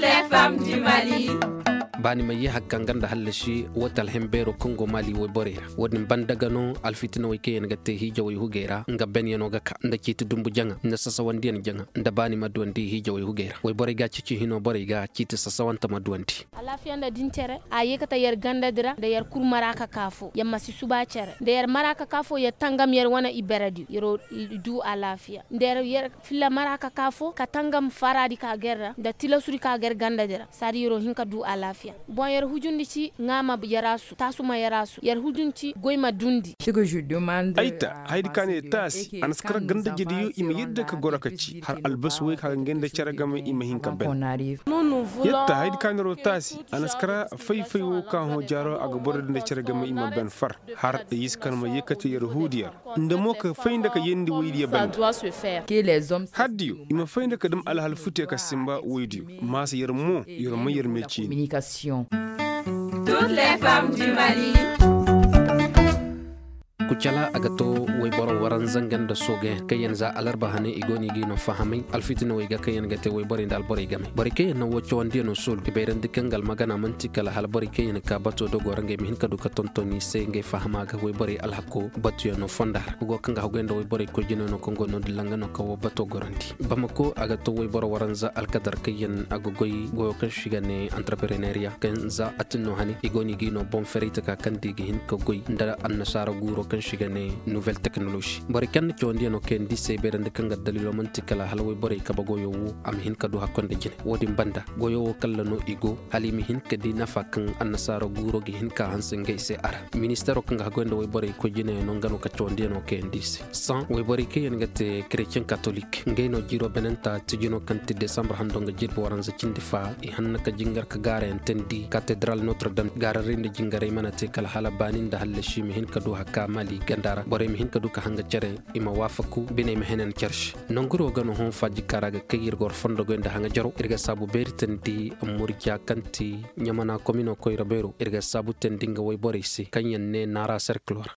les femmes du Mali. bani ma yi hakkan ganda hallashi watal hembero kongo mali wo borera wodin bandagano alfitina way kayen gatte hijo way hugera nga ben yano ga nda kiti dumbu janga nda sasa wandian janga nda bani maduandi hijo way hugera way bore ga cici hino bore ga kiti sasa wanta maduandi alafiya nda dintere ayekata yer ganda dira da yer kur maraka kafo yamma si suba cere da yer maraka kafo ya tangam yer wana iberadi yero du alafiya der yer filla maraka kafo ka tangam faradi ka gerra da tilasuri ka ger ganda dira sari yero hinka du alafiya bon yer hujundi ci ngama yarasu tasuma yarasu yer hujunci goyma dundi aita haydi kane tas anaskara ganda jediyo ima yedda ka gorakaci har albas way ka ngenda caragama ima hinka ben yetta haydi kane ro tasi anaskara fay wo ka ho jaro aga borda caragama ima ben far har yiskan ma yekati yer hudiya ndamo ka faynda ka yendi waydiya ben hadiyo ima faynda ka dum alhal fute ka simba waydiyo mas yer ma yer meci Toutes les femmes du Mali. kucala agato way boro waran zangan da soge kayen za alarba hane igoni gi no fahamai alfitina way ga kayen gate way bori dal bori game bori kayen no wocho wandi no sul iberen dikangal magana mantikala hal bori kayen ka bato do gorange mi hinka du ka tontoni se nge fahama ga way bori alhako batu no fonda go kanga hogendo way bori ko jino no kongo no dilanga no ko bato gorandi bamako agato way boro waran za alkadar kayen agogoy go kan shigane entrepreneuria kan za atino hane igoni gi no bon ferita ka kandi gi hinka goy ndara annasara guro kan shigane nouvelle technologie bari kan ci wonde no ken di sey berande kan dalilo mantikala halaway bari ka bagoyo wu am hin ka du hakkonde jine wodi banda goyo kala no igo halimi hin ka di nafa kan annasara guro gi hin ka hansen ngay se ara ministère kan ga gonde way bari ko jine no ngano ka ci wonde no ken di sans way bari ke en gate chrétien catholique ngay no jiro benenta tijino kan ti décembre hando nga jirbo waran za cindi fa e hanna ka jingar ka gare en tendi cathédrale notre dame gararinde jingare manate kala hala baninda halle shimi hin ka du hakka mali gandara bore mi hinka duka hanga cere ima wafaku bine mi henen cersh nonguro gano hon faji karaga kayir gor fondo gonda hanga jaro irga sabu berten di amurja kanti nyamana komino koy rabero irga sabu tendinga way bore si kanyen ne nara cercle